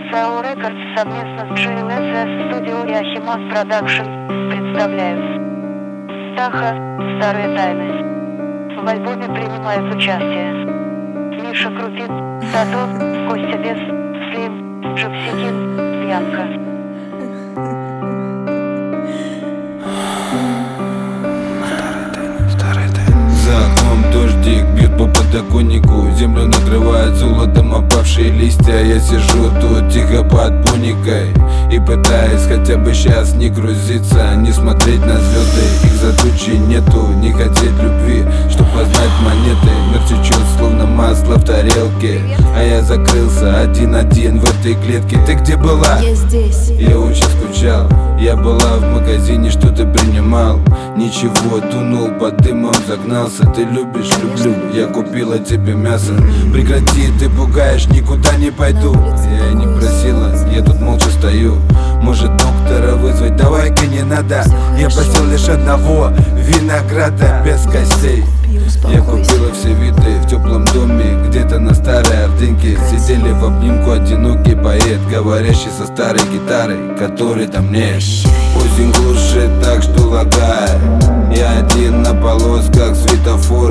Soul Records совместно с GLSS Studio и Ахимас Production представляют Стаха «Старые тайны». В альбоме принимают участие Миша Крупин, Сатов, Костя Бес, Слим, Джипсикин, Бьянка. Дождик бьет по подоконнику, землю накрывает золотом опавшие листья. Я сижу тут тихо под буникой и пытаюсь хотя бы сейчас не грузиться, не смотреть на звезды, их за тучи нету. Не хотеть любви, чтоб познать монеты. Мир течет словно масло в тарелке, а я закрылся один-один в этой клетке. Ты где была? Я здесь. Я очень скучал. Я была в магазине, что ты принимал. Ничего, тунул под дымом, загнался. Ты любишь, люблю, я купила тебе мясо. Прекрати, ты пугаешь, никуда не пойду. Я и не просила, я тут молча стою. Может доктора вызвать, давай-ка не надо. Я просил лишь одного, винограда без костей. Я купила все виды в теплом доме, где-то на старой Ордынке. Сидели в обнимку одинокий поэт, говорящий со старой гитарой, которой там нет. Осень глушит так, что лагает. Я один на полосках светофора.